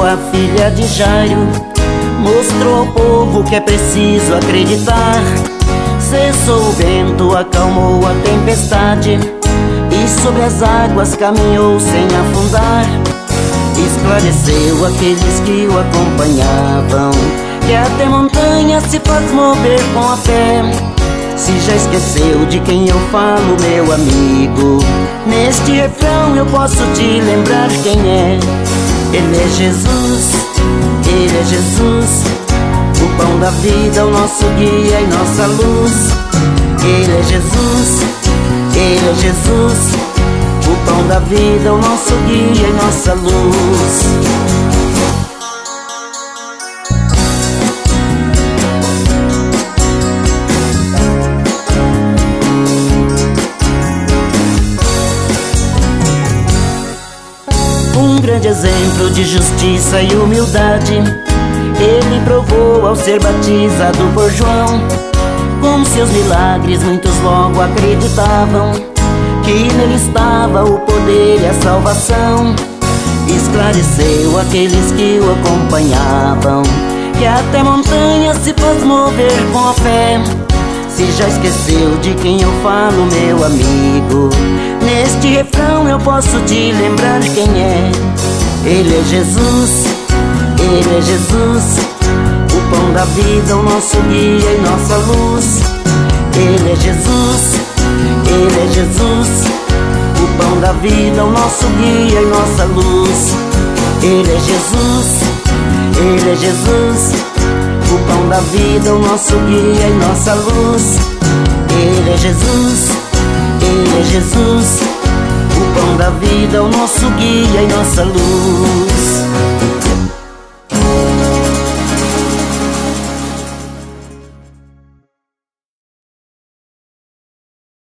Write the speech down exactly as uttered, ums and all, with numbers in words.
a filha de Jairo, mostrou ao povo que é preciso acreditar. Cessou o vento, acalmou a tempestade, e sobre as águas caminhou sem afundar. Esclareceu aqueles que o acompanhavam, que até montanha se faz mover com a fé. Se já esqueceu de quem eu falo, meu amigo, neste refrão eu posso te lembrar quem é. Ele é Jesus, Ele é Jesus, o pão da vida, o nosso guia e nossa luz. Ele é Jesus, Ele é Jesus, o pão da vida, o nosso guia e nossa luz. Um grande exemplo de justiça e humildade ele provou ao ser batizado por João. Com seus milagres muitos logo acreditavam que nele estava o poder e a salvação. Esclareceu aqueles que o acompanhavam, que até montanha se faz mover com a fé. Se já esqueceu de quem eu falo, meu amigo, neste refrão eu posso te lembrar quem é. Ele é Jesus, Ele é Jesus, o pão da vida, o nosso guia e nossa luz. Ele é Jesus, Ele é Jesus, o pão da vida, o nosso guia e nossa luz. Ele é Jesus, Ele é Jesus, o pão da vida, o nosso guia e nossa luz. Ele é Jesus, Ele é Jesus, o pão da vida, o nosso guia e nossa luz.